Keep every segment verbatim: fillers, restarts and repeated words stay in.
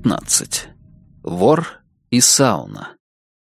пятнадцать. Вор и сауна.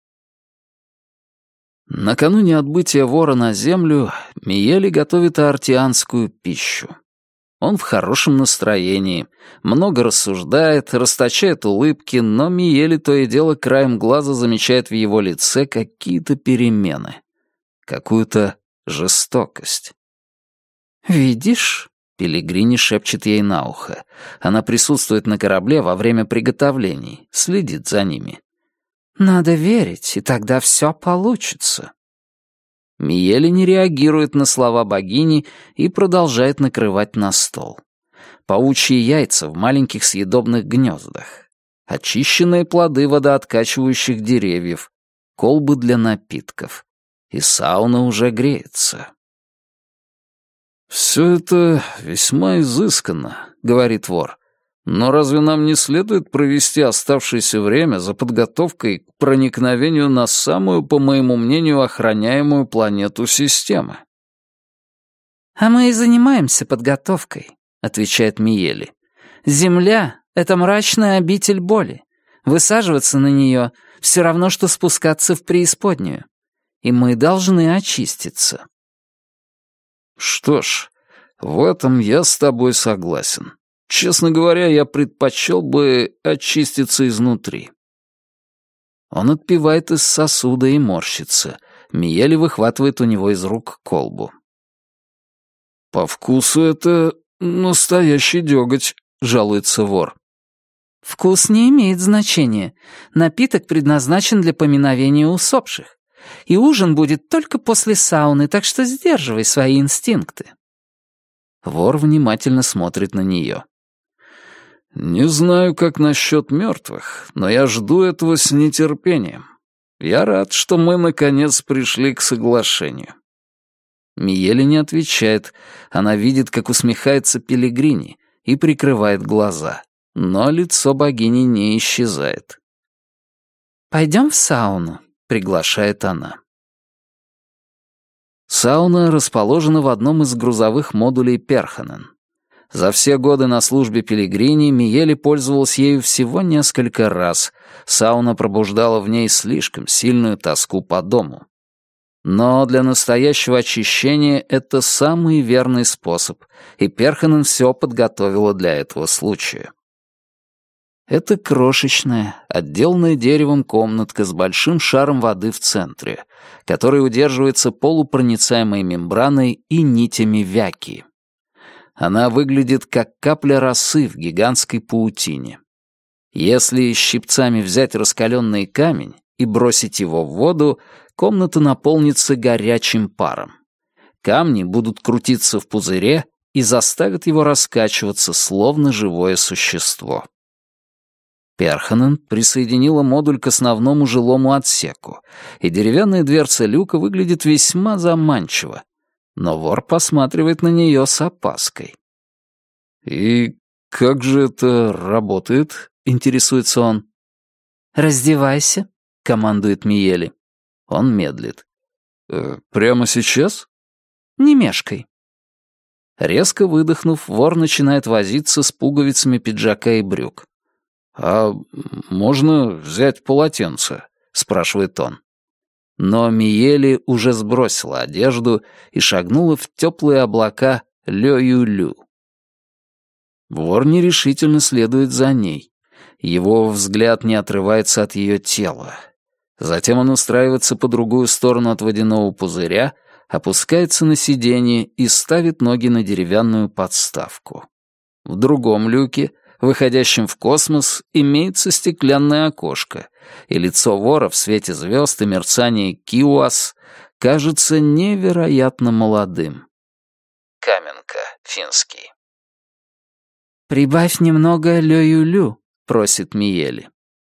Накануне отбытия вора на землю Миели готовит аартианскую пищу. Он в хорошем настроении, много рассуждает, расточает улыбки, но Миели то и дело краем глаза замечает в его лице какие-то перемены, какую-то жестокость. «Видишь?» — Пелигрини шепчет ей на ухо. Она присутствует на корабле во время приготовлений, следит за ними. «Надо верить, и тогда все получится». Миели не реагирует на слова богини и продолжает накрывать на стол. Паучьи яйца в маленьких съедобных гнездах, очищенные плоды водооткачивающих деревьев, колбы для напитков. И сауна уже греется. «Все это весьма изысканно», — говорит вор. «Но разве нам не следует провести оставшееся время за подготовкой к проникновению на самую, по моему мнению, охраняемую планету системы?» «А мы и занимаемся подготовкой», — отвечает Миели. «Земля — это мрачная обитель боли. Высаживаться на нее — все равно, что спускаться в преисподнюю. И мы должны очиститься». «Что ж, в этом я с тобой согласен. Честно говоря, я предпочел бы очиститься изнутри». Он отпивает из сосуда и морщится. Миели выхватывает у него из рук колбу. «По вкусу это настоящий дёготь», — жалуется вор. «Вкус не имеет значения. Напиток предназначен для поминовения усопших. И ужин будет только после сауны, так что сдерживай свои инстинкты». Вор внимательно смотрит на нее. «Не знаю, как насчет мертвых, но я жду этого с нетерпением. Я рад, что мы, наконец, пришли к соглашению». Миели не отвечает. Она видит, как усмехается Пелигрини, и прикрывает глаза. Но лицо богини не исчезает. «Пойдем в сауну», — приглашает она. Сауна расположена в одном из грузовых модулей Перханен. За все годы на службе Пелигрини Миели пользовалась ею всего несколько раз. Сауна пробуждала в ней слишком сильную тоску по дому. Но для настоящего очищения это самый верный способ, и Перханен все подготовила для этого случая. Это крошечная, отделанная деревом комнатка с большим шаром воды в центре, который удерживается полупроницаемой мембраной и нитями вяки. Она выглядит как капля росы в гигантской паутине. Если щипцами взять раскаленный камень и бросить его в воду, комната наполнится горячим паром. Камни будут крутиться в пузыре и заставят его раскачиваться, словно живое существо. Перханен присоединила модуль к основному жилому отсеку, и деревянная дверца люка выглядит весьма заманчиво, но вор посматривает на нее с опаской. «И как же это работает?» — интересуется он. «Раздевайся», — командует Миели. Он медлит. «Э, «Прямо сейчас?» «Не мешкай». Резко выдохнув, вор начинает возиться с пуговицами пиджака и брюк. «А можно взять полотенце?» — спрашивает он. Но Миели уже сбросила одежду и шагнула в теплые облака Лё-Ю-Лю. Вор нерешительно следует за ней. Его взгляд не отрывается от ее тела. Затем он устраивается по другую сторону от водяного пузыря, опускается на сиденье и ставит ноги на деревянную подставку. В другом люке, выходящем в космос, имеется стеклянное окошко, и лицо вора в свете звезд и мерцании Киуас кажется невероятно молодым. Каменка, финский. «Прибавь немного Лё-Ю-Лю», — просит Миели.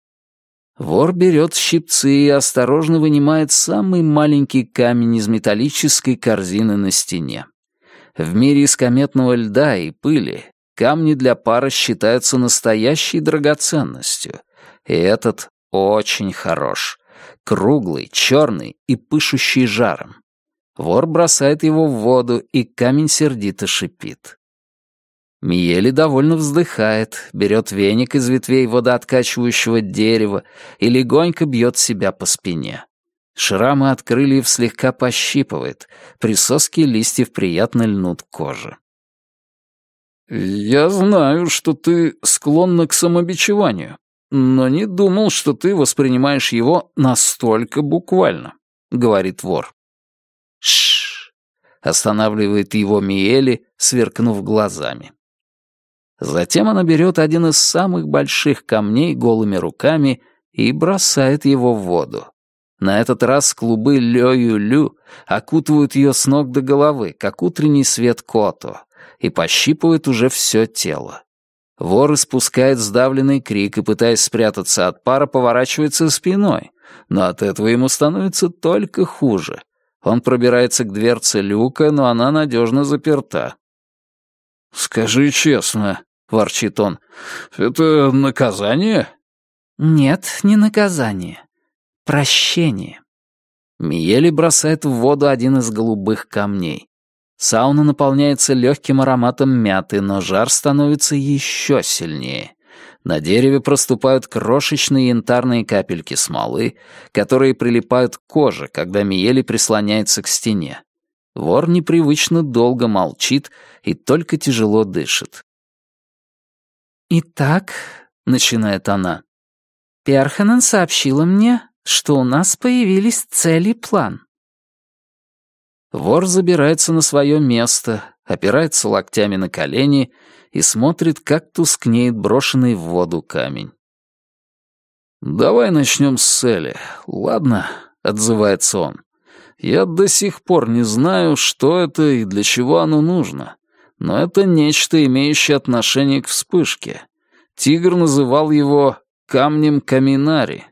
Вор берет щипцы и осторожно вынимает самый маленький камень из металлической корзины на стене. В мире искрометного льда и пыли камни для пара считаются настоящей драгоценностью, и этот очень хорош. Круглый, черный и пышущий жаром. Вор бросает его в воду, и камень сердито шипит. Миели довольно вздыхает, берет веник из ветвей водооткачивающего дерева и легонько бьет себя по спине. Шрамы от крыльев слегка пощипывает, присоски листьев приятно льнут к коже. «Я знаю, что ты склонна к самобичеванию, но не думал, что ты воспринимаешь его настолько буквально», — говорит вор. «Шш!» — останавливает его Миели, сверкнув глазами. Затем она берет один из самых больших камней голыми руками и бросает его в воду. На этот раз клубы лё-ю-лю окутывают ее с ног до головы, как утренний свет кото, и пощипывают уже все тело. Вор испускает сдавленный крик и, пытаясь спрятаться от пара, поворачивается спиной, но от этого ему становится только хуже. Он пробирается к дверце люка, но она надежно заперта. «Скажи честно», — ворчит он, — «это наказание?» «Нет, не наказание. Прощение». Миели бросает в воду один из голубых камней. Сауна наполняется легким ароматом мяты, но жар становится еще сильнее. На дереве проступают крошечные янтарные капельки смолы, которые прилипают к коже, когда Миели прислоняется к стене. Вор непривычно долго молчит и только тяжело дышит. «Итак», — начинает она, — «Перханен сообщила мне, что у нас появились цель и план». Вор забирается на свое место, опирается локтями на колени и смотрит, как тускнеет брошенный в воду камень. «Давай начнем с цели, ладно?» — отзывается он. «Я до сих пор не знаю, что это и для чего оно нужно, но это нечто, имеющее отношение к вспышке. Тигр называл его «камнем Каминари».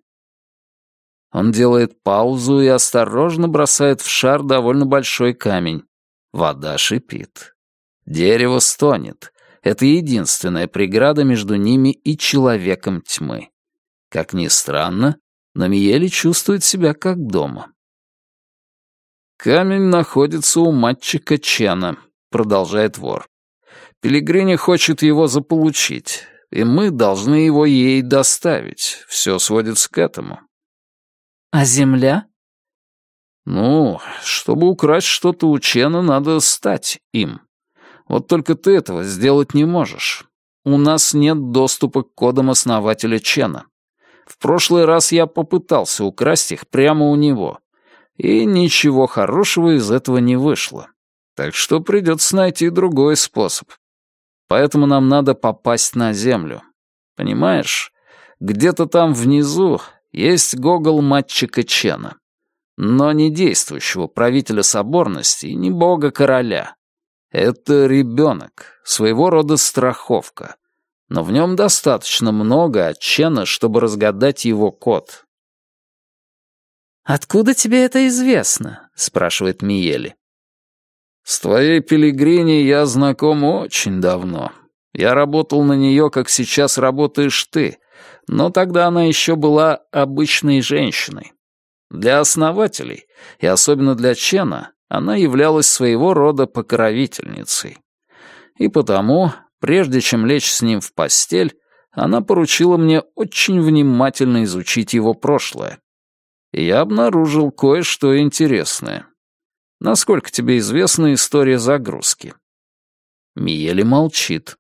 Он делает паузу и осторожно бросает в шар довольно большой камень. Вода шипит. Дерево стонет. Это единственная преграда между ними и человеком тьмы. Как ни странно, но Миели чувствует себя как дома. «Камень находится у мальчика Чена», — продолжает вор. «Пилигрини хочет его заполучить, и мы должны его ей доставить. Все сводится к этому». «А земля?» «Ну, чтобы украсть что-то у Чена, надо стать им. Вот только ты этого сделать не можешь. У нас нет доступа к кодам основателя Чена. В прошлый раз я попытался украсть их прямо у него, и ничего хорошего из этого не вышло. Так что придется найти другой способ. Поэтому нам надо попасть на Землю. Понимаешь, где-то там внизу есть гогол мальчика Чена, но не действующего правителя соборности и не бога-короля. Это ребенок, своего рода страховка, но в нем достаточно много от Чена, чтобы разгадать его код». «Откуда тебе это известно?» — спрашивает Миели. «С твоей Пилигрини я знаком очень давно. Я работал на нее, как сейчас работаешь ты, но тогда она еще была обычной женщиной. Для основателей, и особенно для Чена, она являлась своего рода покровительницей. И потому, прежде чем лечь с ним в постель, она поручила мне очень внимательно изучить его прошлое. И я обнаружил кое-что интересное. Насколько тебе известна история загрузки?» Миели молчит.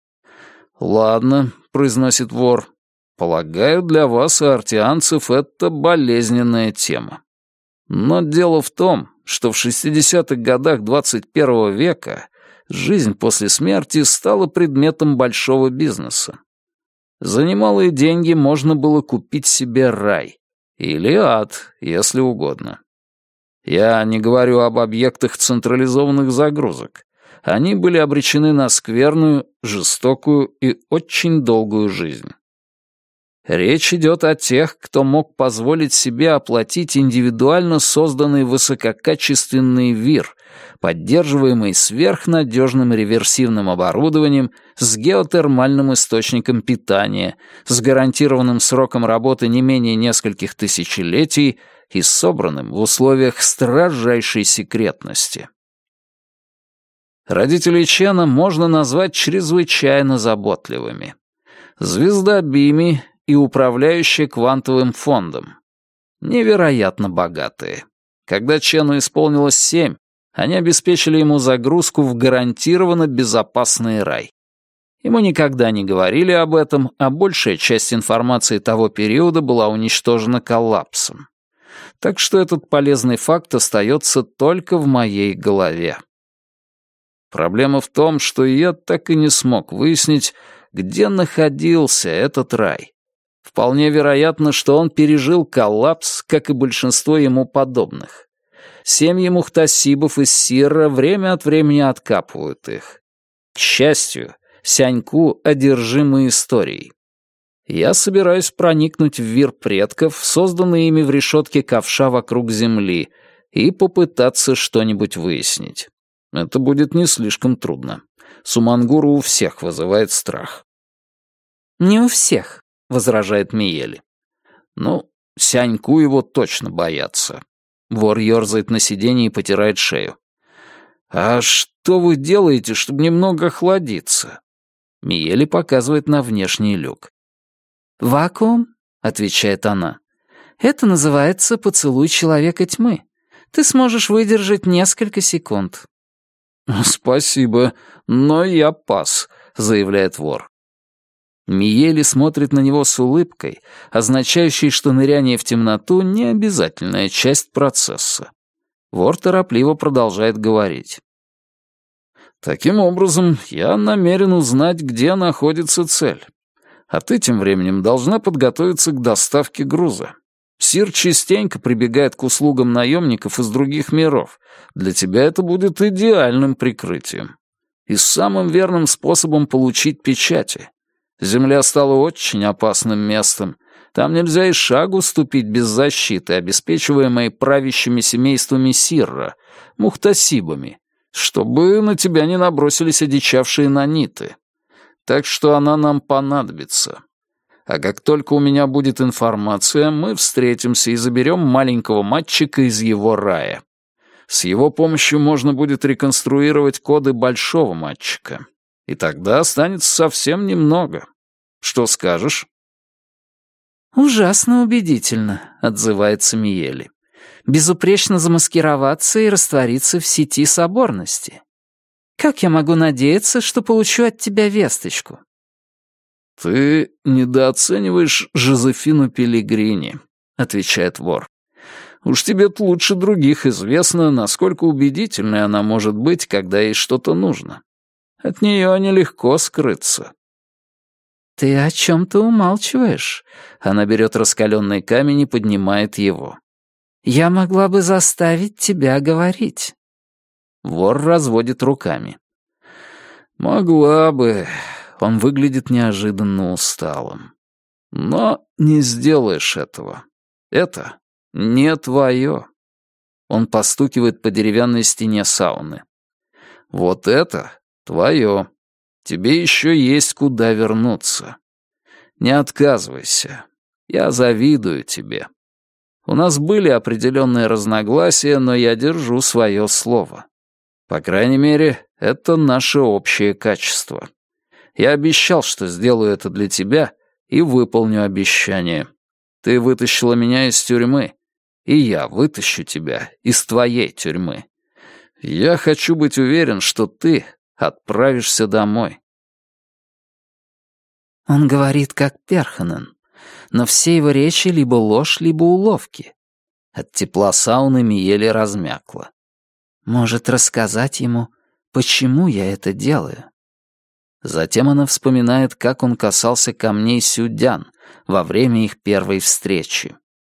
«Ладно», — произносит вор, — «полагаю, для вас, артианцев, это болезненная тема. Но дело в том, что в шестидесятых годах двадцать первого века жизнь после смерти стала предметом большого бизнеса. За немалые деньги можно было купить себе рай. Или ад, если угодно. Я не говорю об объектах централизованных загрузок. Они были обречены на скверную, жестокую и очень долгую жизнь. Речь идет о тех, кто мог позволить себе оплатить индивидуально созданный высококачественный ВИР, поддерживаемый сверхнадежным реверсивным оборудованием с геотермальным источником питания, с гарантированным сроком работы не менее нескольких тысячелетий и собранным в условиях строжайшей секретности. Родителей Чена можно назвать чрезвычайно заботливыми. Звезда Бими и управляющая квантовым фондом. Невероятно богатые. Когда Чену исполнилось семь, они обеспечили ему загрузку в гарантированно безопасный рай. Ему никогда не говорили об этом, а большая часть информации того периода была уничтожена коллапсом. Так что этот полезный факт остается только в моей голове. Проблема в том, что я так и не смог выяснить, где находился этот рай. Вполне вероятно, что он пережил коллапс, как и большинство ему подобных. Семьи мухтасибов из Сирра время от времени откапывают их. К счастью, Сяньку одержимы историей. Я собираюсь проникнуть в вир предков, созданный ими в решетке ковша вокруг Земли, и попытаться что-нибудь выяснить. Это будет не слишком трудно. Сумангуру у всех вызывает страх. «Не у всех», — возражает Миели. «Ну, Сяньку его точно боятся». Вор ерзает на сиденье и потирает шею. «А что вы делаете, чтобы немного охладиться?» Миели показывает на внешний люк. «Вакуум», — отвечает она. «Это называется поцелуй человека тьмы. Ты сможешь выдержать несколько секунд». «Спасибо, но я пас», — заявляет вор. Миели смотрит на него с улыбкой, означающей, что ныряние в темноту — не обязательная часть процесса. Вор торопливо продолжает говорить. «Таким образом, я намерен узнать, где находится цель. А ты тем временем должна подготовиться к доставке груза. Сир частенько прибегает к услугам наемников из других миров. Для тебя это будет идеальным прикрытием. И самым верным способом получить печати. Земля стала очень опасным местом. Там нельзя и шагу ступить без защиты, обеспечиваемой правящими семействами Сирра, мухтасибами, чтобы на тебя не набросились одичавшие наниты. Так что она нам понадобится. А как только у меня будет информация, мы встретимся и заберем маленького мальчика из его рая. С его помощью можно будет реконструировать коды большого мальчика. И тогда останется совсем немного. Что скажешь?» «Ужасно убедительно», — отзывается Миели. «Безупречно замаскироваться и раствориться в сети соборности. Как я могу надеяться, что получу от тебя весточку?» «Ты недооцениваешь Жозефину Пелигрини», — отвечает вор. «Уж тебе-то лучше других известно, насколько убедительной она может быть, когда ей что-то нужно. От нее нелегко скрыться». «Ты о чем-то умалчиваешь?» Она берет раскаленный камень и поднимает его. «Я могла бы заставить тебя говорить». Вор разводит руками. «Могла бы». Он выглядит неожиданно усталым. «Но не сделаешь этого. Это не твое». Он постукивает по деревянной стене сауны. «Вот это твое. Тебе еще есть куда вернуться. Не отказывайся. Я завидую тебе. У нас были определенные разногласия, но я держу свое слово. По крайней мере, это наше общее качество. Я обещал, что сделаю это для тебя, и выполню обещание. Ты вытащила меня из тюрьмы, и я вытащу тебя из твоей тюрьмы. Я хочу быть уверен, что ты отправишься домой». Он говорит как Перханен, но все его речи либо ложь, либо уловки. От тепла сауны Миели размякла. Может, рассказать ему, почему я это делаю? Затем она вспоминает, как он касался камней Сюдян во время их первой встречи.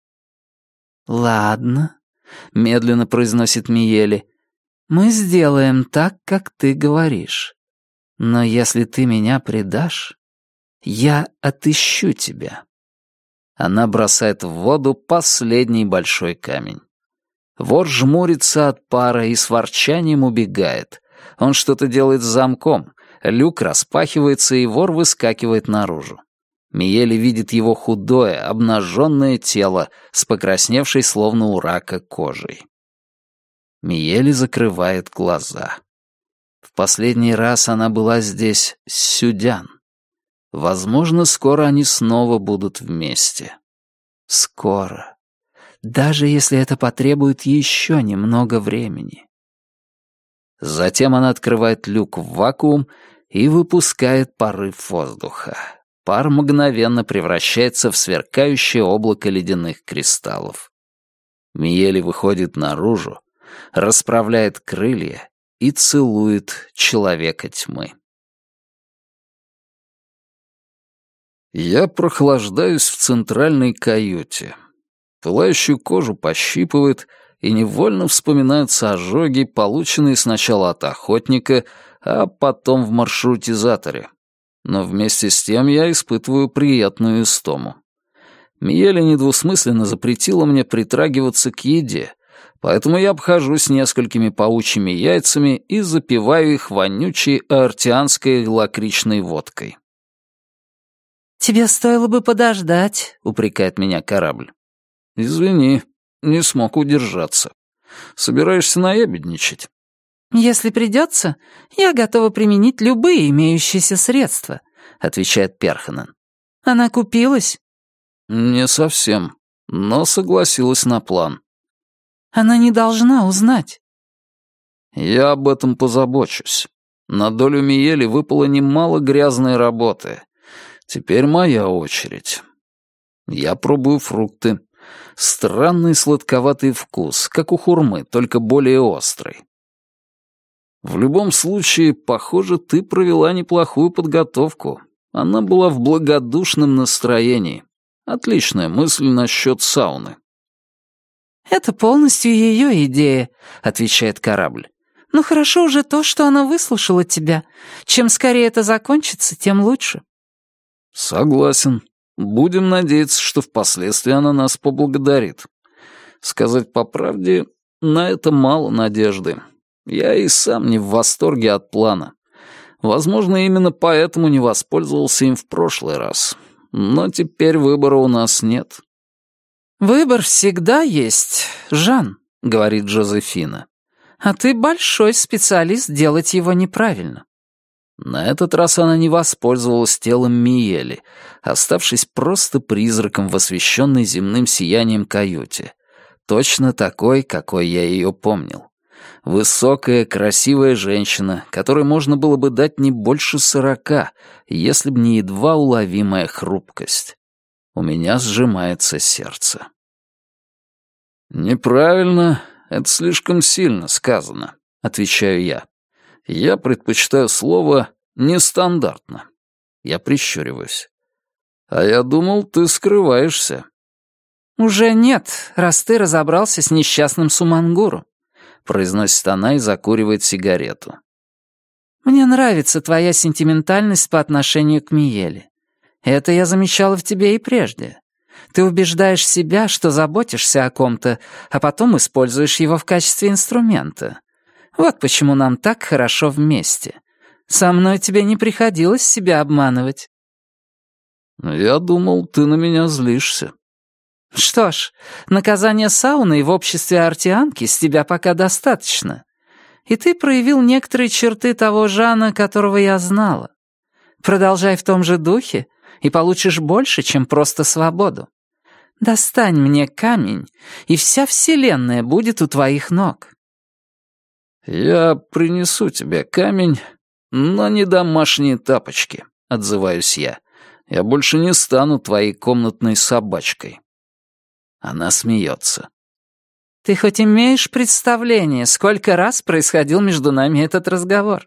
«Ладно», — медленно произносит Миели, — «мы сделаем так, как ты говоришь. Но если ты меня предашь, я отыщу тебя». Она бросает в воду последний большой камень. Вор жмурится от пара и с ворчанием убегает. Он что-то делает с замком. Люк распахивается, и вор выскакивает наружу. Миели видит его худое, обнаженное тело с покрасневшей, словно у рака, кожей. Миели закрывает глаза. В последний раз она была здесь с Сюдян. Возможно, скоро они снова будут вместе. Скоро. Даже если это потребует еще немного времени. Затем она открывает люк в вакуум и выпускает порыв воздуха. Пар мгновенно превращается в сверкающее облако ледяных кристаллов. Миели выходит наружу, расправляет крылья и целует человека тьмы. Я прохлаждаюсь в центральной каюте. Пылающую кожу пощипывает, и невольно вспоминаются ожоги, полученные сначала от охотника, а потом в маршрутизаторе. Но вместе с тем я испытываю приятную истому. Миели недвусмысленно запретила мне притрагиваться к еде, поэтому я обхожусь несколькими паучьими яйцами и запиваю их вонючей аортианской лакричной водкой. «Тебе стоило бы подождать», — упрекает меня корабль. «Извини, не смог удержаться. Собираешься наябедничать?» «Если придется, я готова применить любые имеющиеся средства», — отвечает Перханен. «Она купилась?» «Не совсем, но согласилась на план». «Она не должна узнать». «Я об этом позабочусь. На долю Миели выпало немало грязной работы. Теперь моя очередь. Я пробую фрукты. Странный сладковатый вкус, как у хурмы, только более острый. В любом случае, похоже, ты провела неплохую подготовку. Она была в благодушном настроении. Отличная мысль насчет сауны». «Это полностью ее идея», — отвечает корабль. «Но хорошо уже то, что она выслушала тебя. Чем скорее это закончится, тем лучше». «Согласен. Будем надеяться, что впоследствии она нас поблагодарит. Сказать по правде, на это мало надежды. Я и сам не в восторге от плана. Возможно, именно поэтому не воспользовался им в прошлый раз. Но теперь выбора у нас нет». «Выбор всегда есть, Жан», — говорит Джозефина. «А ты большой специалист делать его неправильно». На этот раз она не воспользовалась телом Миели, оставшись просто призраком в освещенной земным сиянием каюте. Точно такой, какой я ее помнил. Высокая, красивая женщина, которой можно было бы дать не больше сорока, если б не едва уловимая хрупкость. У меня сжимается сердце. «Неправильно, это слишком сильно сказано», — отвечаю я. Я предпочитаю слово «нестандартно». Я прищуриваюсь. «А я думал, ты скрываешься». «Уже нет, раз ты разобрался с несчастным Сумангуру», — произносит она и закуривает сигарету. «Мне нравится твоя сентиментальность по отношению к Миеле. Это я замечала в тебе и прежде. Ты убеждаешь себя, что заботишься о ком-то, а потом используешь его в качестве инструмента. Вот почему нам так хорошо вместе. Со мной тебе не приходилось себя обманывать». «Я думал, ты на меня злишься». «Что ж, наказание сауны в обществе артианки с тебя пока достаточно. И ты проявил некоторые черты того Жана, которого я знала. Продолжай в том же духе, и получишь больше, чем просто свободу. Достань мне камень, и вся вселенная будет у твоих ног». «Я принесу тебе камень, но не домашние тапочки», — отзываюсь я. «Я больше не стану твоей комнатной собачкой». Она смеется. «Ты хоть имеешь представление, сколько раз происходил между нами этот разговор?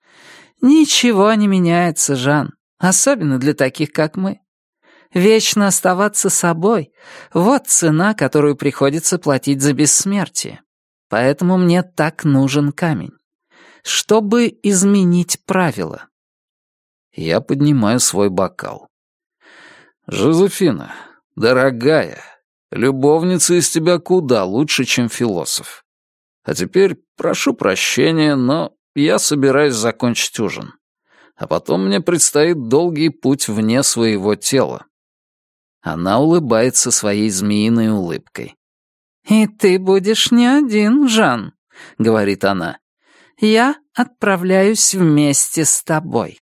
Ничего не меняется, Жан, особенно для таких, как мы. Вечно оставаться собой — вот цена, которую приходится платить за бессмертие. Поэтому мне так нужен камень. Чтобы изменить правила». Я поднимаю свой бокал. «Жозефина, дорогая, любовница из тебя куда лучше, чем философ. А теперь прошу прощения, но я собираюсь закончить ужин. А потом мне предстоит долгий путь вне своего тела». Она улыбается своей змеиной улыбкой. «И ты будешь не один, Жан», — говорит она. Я отправляюсь вместе с тобой».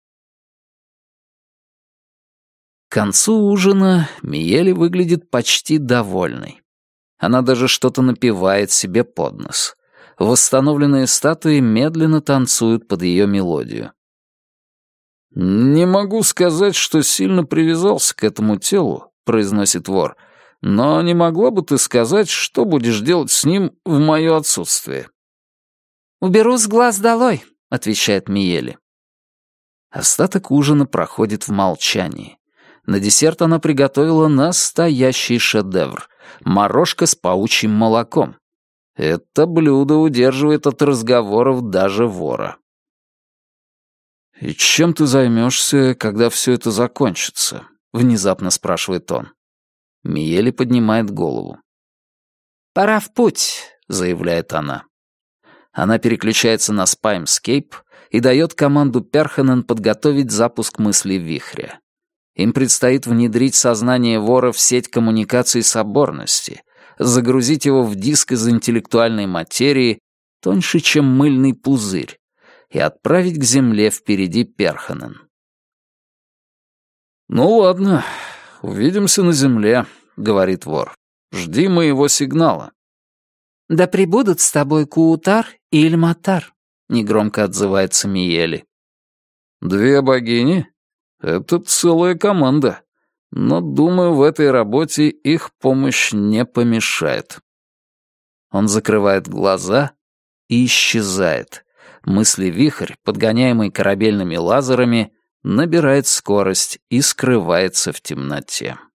К концу ужина Миели выглядит почти довольной. Она даже что-то напевает себе под нос. Восстановленные статуи медленно танцуют под ее мелодию. «Не могу сказать, что сильно привязался к этому телу», — произносит вор, «но не могла бы ты сказать, что будешь делать с ним в мое отсутствие?» «Уберу с глаз долой», — отвечает Миели. Остаток ужина проходит в молчании. На десерт она приготовила настоящий шедевр — морожка с паучьим молоком. Это блюдо удерживает от разговоров даже вора. «И чем ты займешься, когда все это закончится?» — внезапно спрашивает он. Миели поднимает голову. «Пора в путь», — заявляет она. Она переключается на Spymscape и дает команду Перханен подготовить запуск мысли вихря. Им предстоит внедрить сознание вора в сеть коммуникаций соборности, загрузить его в диск из интеллектуальной материи, тоньше, чем мыльный пузырь, и отправить к земле впереди Перханен. «Ну ладно, увидимся на земле», — говорит вор. «Жди моего сигнала». «Да пребудут с тобой Куутар и Ильматар», — негромко отзывается Миели. «Две богини? Это целая команда. Но, думаю, в этой работе их помощь не помешает». Он закрывает глаза и исчезает. Мысли-вихрь, подгоняемый корабельными лазерами, набирает скорость и скрывается в темноте.